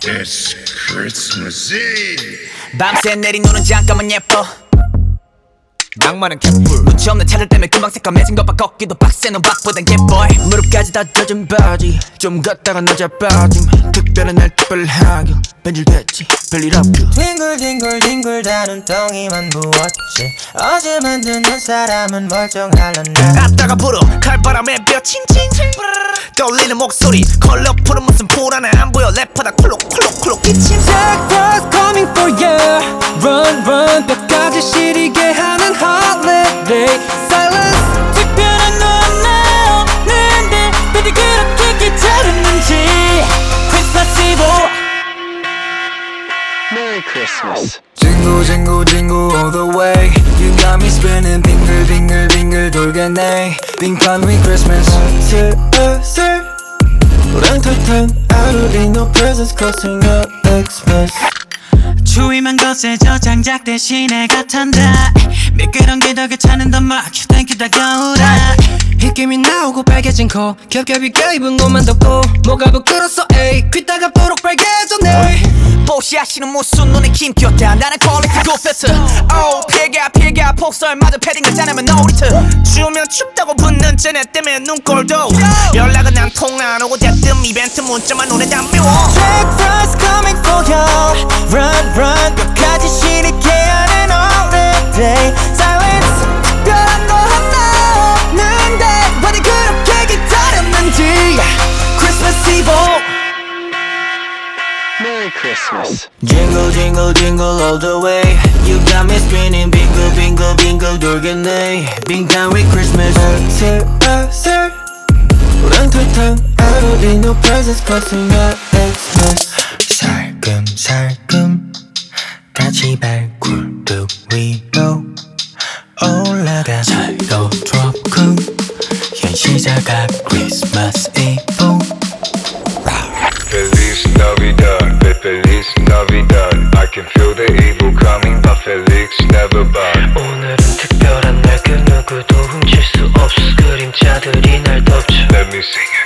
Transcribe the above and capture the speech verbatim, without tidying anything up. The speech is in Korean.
It's Christmas Eve. 밤새 내린 눈은 잠깐만 예뻐. 낭만은 갯불. 눈치 없는 차들 때문에 금방 새까매진 것봐. 걷기도 빡세는 박보단 개보이. 무릎까지 다 젖은 바지 좀 걷다가 늦어 빠짐. 특별한 날 특별하게 변질됐지 별일 없고. 뒹굴뒹굴뒹굴 다 눈덩이만 부었지. 어제 만드는 사람은 멀쩡할란다. 아따가 불어 칼바람에 뼈 칭칭칭 떠올리는 목소리. 컬러풀은 무슨 불안해 안 보여. 래퍼다 콜록콜록콜록 기침. Jackpot's coming for you. Run run 뼈까지 시리게 하는 holiday. Silence. 특별한 넌 나오는데 어디 그렇게 기다렸는지. Christmas Eve. Merry Christmas. Jingle jingle jingle all the way. You got me spinning 빙글 빙글 빙글 돌겠네. 빙판 with Christmas. 슬슬 우렁탕탕 I don't need no presents costing up Xmas. 추위만 거세져 장작 대신에 같한다. 미끄럼 기덕에 차는 더 막 땡큐 다가오라. 힉김이 나오고 빨개진 코 겹겹이 껴입은 것만 덮고 뭐가 부끄러워 에이 귀따가 보록 빨개졌네. 뽀시아시는 무슨 눈에 김겼다. 나는 퀄리티 굿패스. 오 피해가 피해가 폭설마저 패딩을 짜내면 놀이트. 추우면 춥다고 붙는 쟤네 때문에 눈꼴도. 연락은 난 통 안 오고 대뜸 이벤트 문자만 눈에 담비워. Jackpot's coming for you. Run run 뼈까지 시리게 하는 holiday. Silence. 특별한 거 하나 없는데 어디 그렇게 기다렸는지. Christmas Eve. Merry Christmas. Jingle jingle jingle all the way. You got me spinning bingle bingle bingle 돌겠네. 빙판 with Christmas. 슬슬 우렁탕탕 I don't need no presents costing up Xmas. 살금살금 같이 발굴뚝 위로 올라가. 차로 트로크 현시자가 Christmas Eve. Feliz Navidad, Feliz Navidad. I can feel the evil coming, but Felix never bad. 오늘은 특별한 날 그 누구도 훔칠 수 없어. 그림자들이 날 덮쳐. Let me sing it.